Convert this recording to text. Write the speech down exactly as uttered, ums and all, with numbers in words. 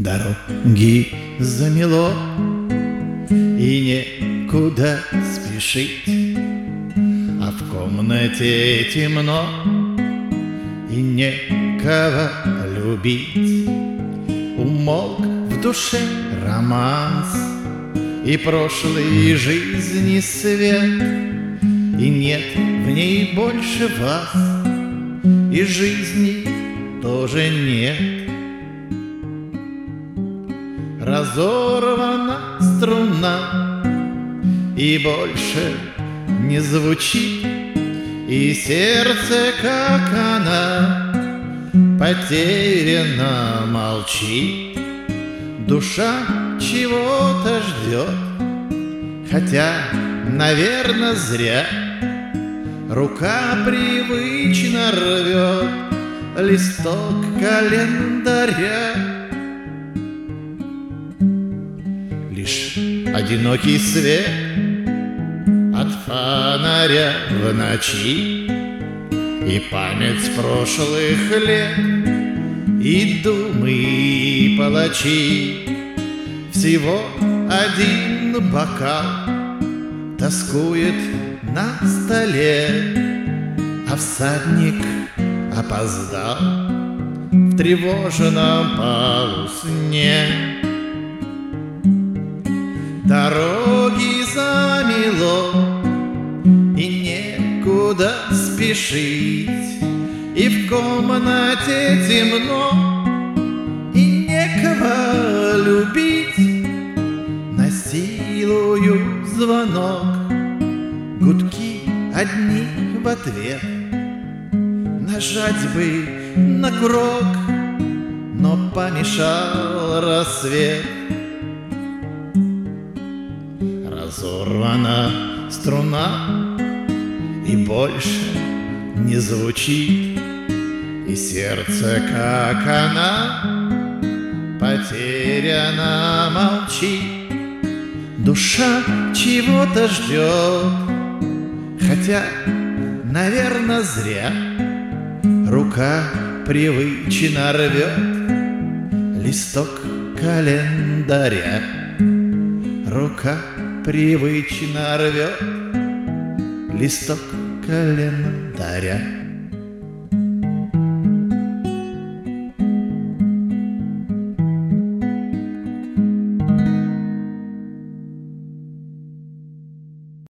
Дороги замело, и некуда спешить, а в комнате темно, и некого любить. Умолк в душе романс и прошлой жизни свет, и нет в ней больше вас, и жизни тоже нет. Разорвана струна и больше не звучит, и сердце, как она, потеряно молчит. Душа чего-то ждет, хотя, наверно, зря. Рука привычно рвет листок календаря. Лишь одинокий свет от фонаря в ночи, и память прошлых лет, и думы, и палачи. Всего один бокал тоскует на столе, а всадник опоздал в тревожном полусне. Дороги замело, и некуда спешить, и в комнате темно, и некого любить. Насилую звонок, гудки одни в ответ. Нажать бы на курок, но помешал рассвет. Разорвана струна и больше не звучит, и сердце, как она, потеряно молчит. Душа чего-то ждет, хотя, наверно, зря. Рука привычно рвет листок календаря. Рука привычно рвет листок календаря.